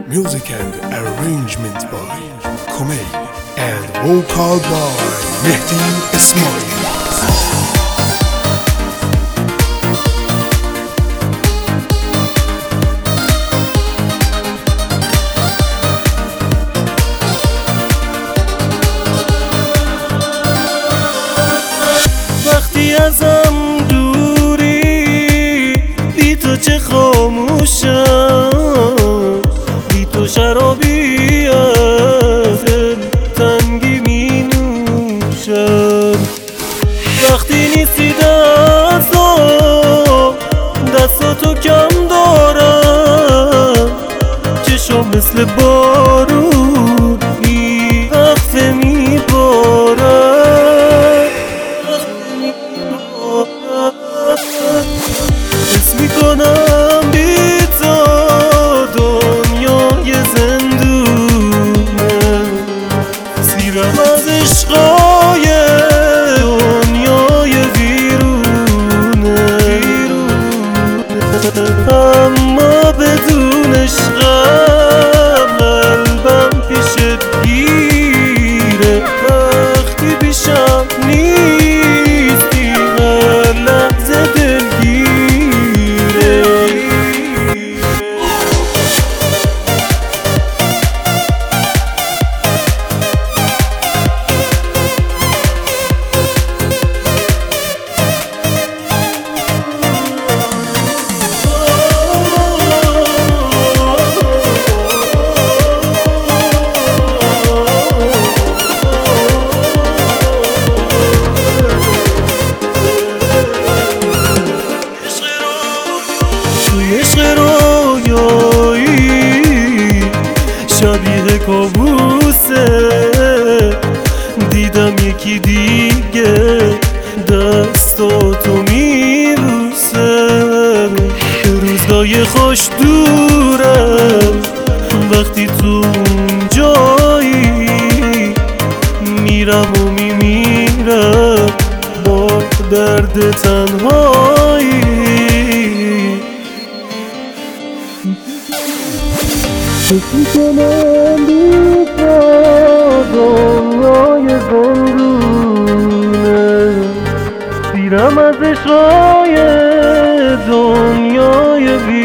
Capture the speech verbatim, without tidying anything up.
Music and arrangement by Komei and vocal by Mehdi Ismail. وقتی ازم دوری بی تو چه خاموشم، بی تو شرابی از دل تنگی می نوشم. وقتی نیستی دستا دستاتو کم دارم، چشم مثل بارون بی وقفه می بارم. حس میکنم بی تو دنیای زندونه، سیرم از عشقای دنیای ویرونه. اما بدون عشقم قلبم پیشت گیره، وقتی پیشم نیستی هر لحظه دلگیره. عشق رویایی شبیه کابوسه، دیدم یکی دیگه دستاتو میبوسه. روزای خوش دورم وقتی تو جایی، میرم و میمیرم با درد تنهایی. حس میکنم بی تو دنیای زندونه، سیرم از عشقای دنیای